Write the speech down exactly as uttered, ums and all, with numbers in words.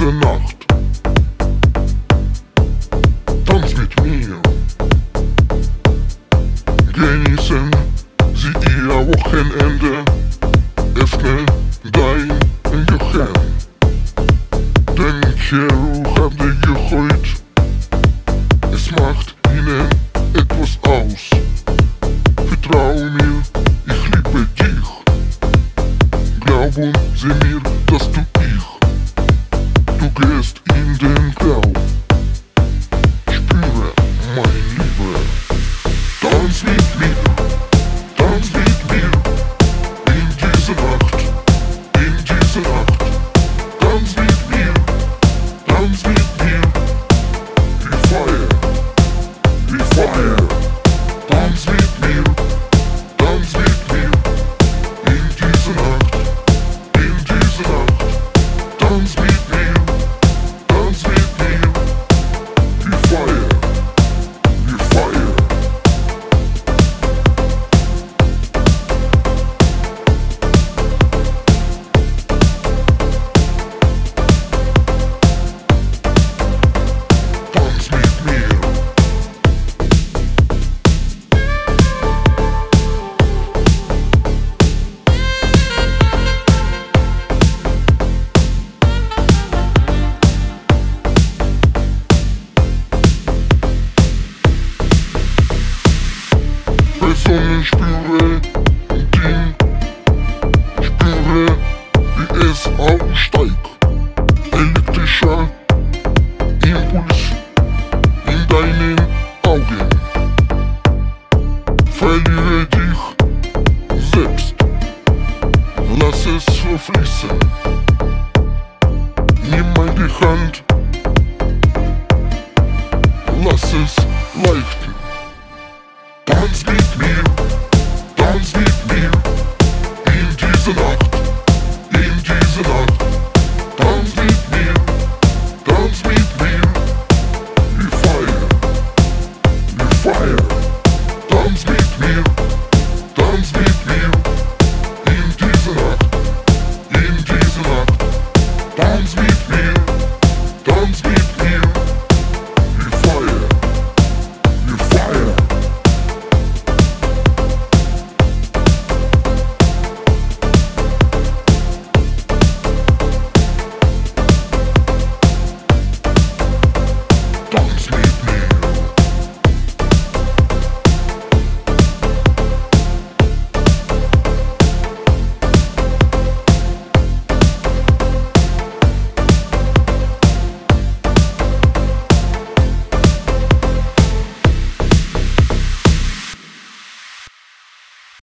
diese Nacht. Tanz mit mir. Genießen Sie Ihr Wochenende. Öffne dein Gehirn. Denke ruhig heute. Es macht Ihnen etwas aus. Vertrau mir, ich liebe dich. Glauben Sie mir, dass du ich. Du gehst in den Traum. Spüre mein Liebe. Tanz mit mir, tanz mit mir. In diese Nacht, in diese Nacht. Tanz mit mir, tanz mit mir. Wie Feuer, wie Feuer. Tanz mit mir, tanz mit mir. In diese Nacht, in diese Nacht. Tanz mit mir, tanz mit mir. Wie Feuer, wie Feuer. Tanz mit mir. Sonne spüre den, spüre wie es aufsteigt. Elektrischer Impuls in deinen Augen. Verliere dich selbst, lass es fließen. Nimm meine Hand, lass es leuchten. Tanz mit mir, tanz mit mir. In diese Nacht, in diese Nacht. Tanz mit mir, tanz mit mir. Wie Feuer, wie Feuer. Tanz mit mir, tanz mit mir. In diese Nacht, in diese Nacht. Tanz mit mir.